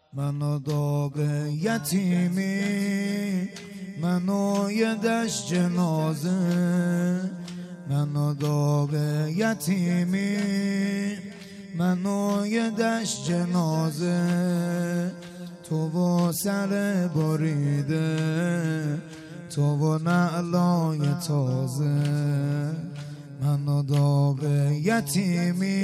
منو داغ یتیمی، منو یه دشت جنازه. منو داغ یتیمی، منو یه دشت جنازه. تو و سر بریده، تو و نعلای تازه. منو داغ یتیمی،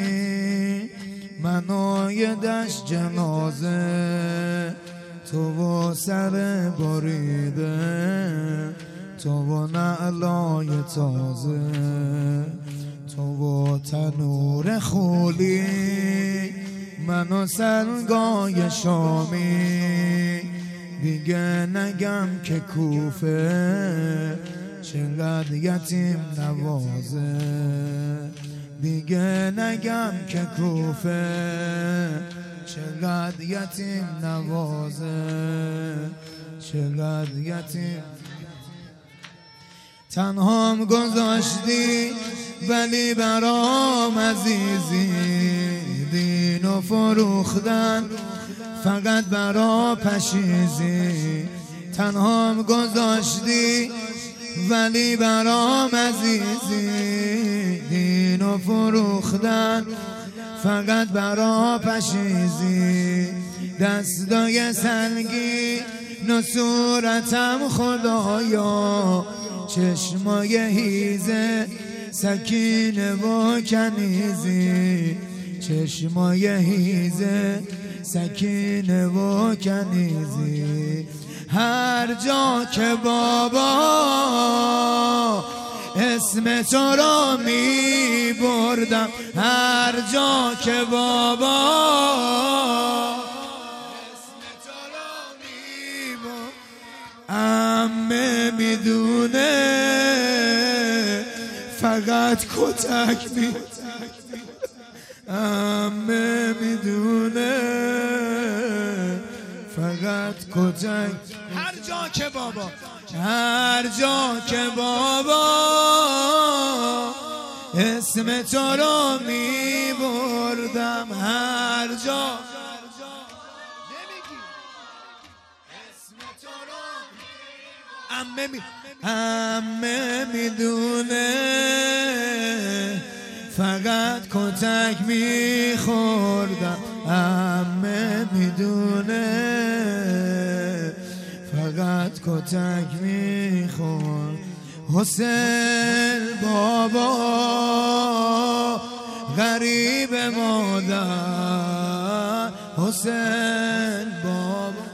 منو یه دشت جنازه. تو و سر بریده، تو و نعلای تازه. تو و تنور خولی، منو سنگای شامی. دیگه نگم که کوفه چقدر یتیم نوازه. دیگه نگم که کوفه چقدر یتیم نوازه. چقدر یتیم تنهام گذاشتی ولی برام عزیزی. دینو فروختن فقط برا پشیزی. تنهام گذاشتی ولی برام عزیزی. دینو فروختن فقط برا پشیزی. دستای سنگی نو صورتم خدایا. چشمای هیزه سکینه و کنیزی. چشمای هیزه سکینه و کنیزی. هر جا که بابا اسم تو را می بردم. هر جا که بابا اسم تو را می بردم. عمه میدونه فقط کتک می. عمه میدونه فقط کتک. هر جا که بابا، هر جا که بابا اسم تو رو می بردم. هر جا اسم تو رو عمه میدونه فقط کتک میخوردم. عمه میدونه فقط کتک میخورد. حسین بابا غریب مادر. حسین بابا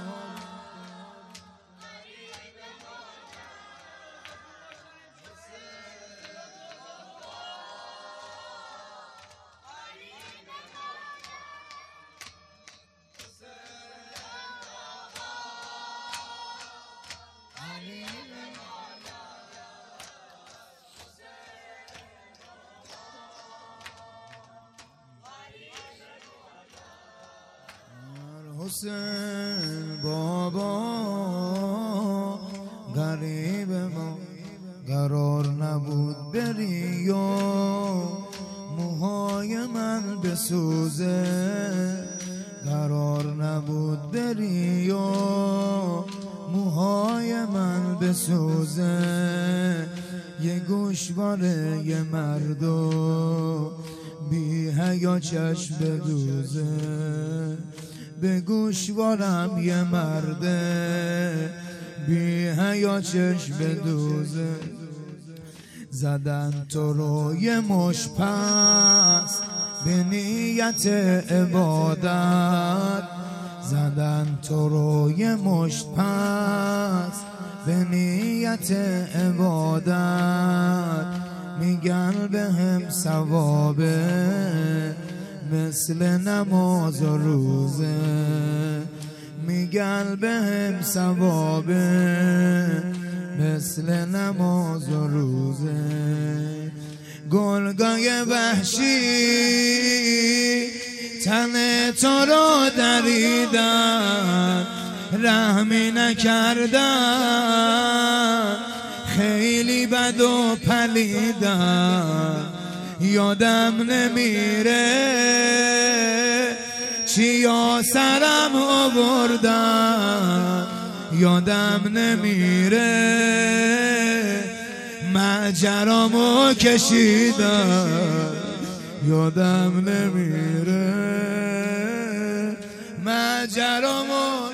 حسین بابا غریب ما. قرار نبود بری و موهای من بسوزه. قرار نبود بری و موهای من بسوزه. یه گوشواره یه مردو بی حیا چشم بدوزه. به گوشوارم یه مرده بی حیا چشم بدوزه. زدن تو رو یه مش پس به نیت عبادت. زدن تو رو یه مش پس به نیت عبادت. میگن به هم ثوابه مثل نماز و روزه. میگن به هم ثوابه مثل نماز و روزه. گلگای وحشی تن تو رو دریدن. رحمی نکردن خیلی بد و پلیدن. یادم نمیره چیا سرم آوردم یادم نمیره، ماجرامو کشیدم یادم نمیره، ماجرامو.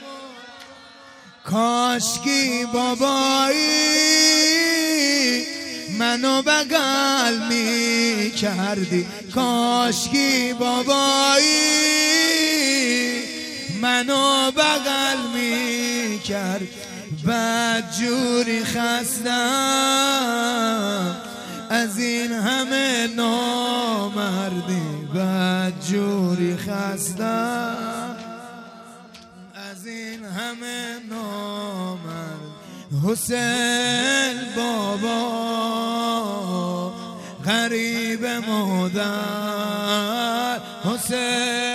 کاشکی بابایی منو بغل می کردی، کاشکی بابایی منو بغل می کرد. بدجوری خستم از این همه نامردی، بدجوری خستم از این همه نامرد. حسین بابا غریب مادر، حسین